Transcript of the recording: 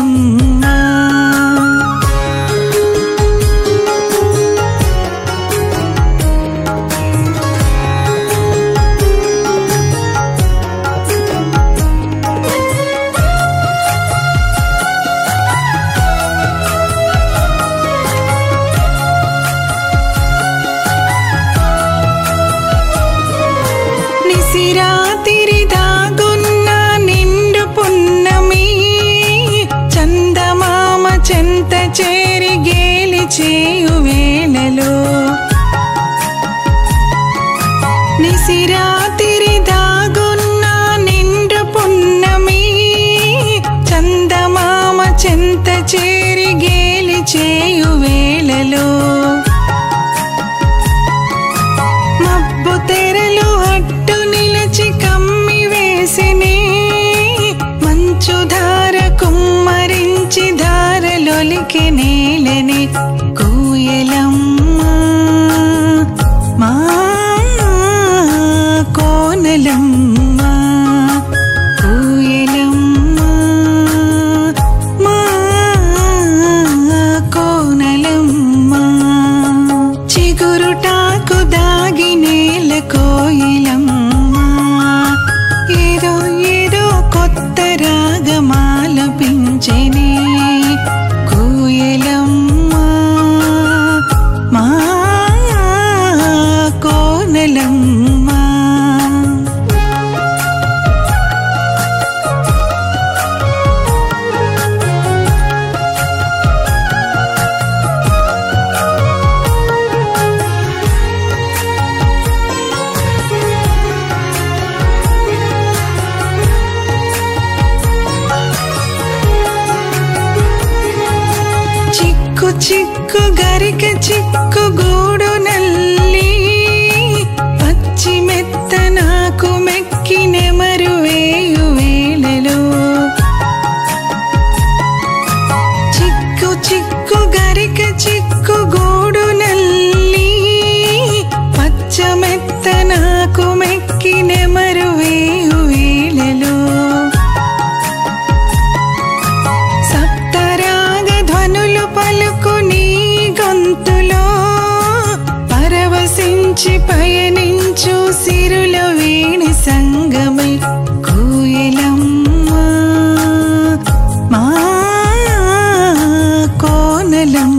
కోనలమ్మ నిసిరాతిరి దాగున్న నిండు పున్నమి చందమామ చెంత చేరి గేలి చేయు వేళలో నిసిరాతిరి దాగున్న నిండు పున్నమి చందమామ చెంత చేరి గేలి చేయు వేళలో మబ్బు తెరలు అట్టు నిలచి కమ్మి వేసినే మంచు ధార కుమ్మరించి ధారలొలికి నేలని కోయలమ్మ మా కోనలమ్మ కోయలమ్మ మా కోనలమ్మ చిగురుటాకు దాగి నేల కోయిలమ్మ ఏదో ఏదో కొత్త రాగమాలపించెనే కోయిలమ్మ మా కోనలమ్మ చిక్కు చిక్కు గరిక చిక్కు గూడు నల్లి పచ్చి మెత్త నాకు మెక్కి నెమరు వేయు వేళలో చిక్కు చిక్కు గరిక చిక్కు గూడు నల్లి పచ్చ మెత్త నాకు మెక్కి నెమరు వేయు వేళలో పలుకు నీ గొంతులో పరవశించి పయనించు సిరుల వీణి సంగమై కోయిలమ్మ మా కోనలమ్మ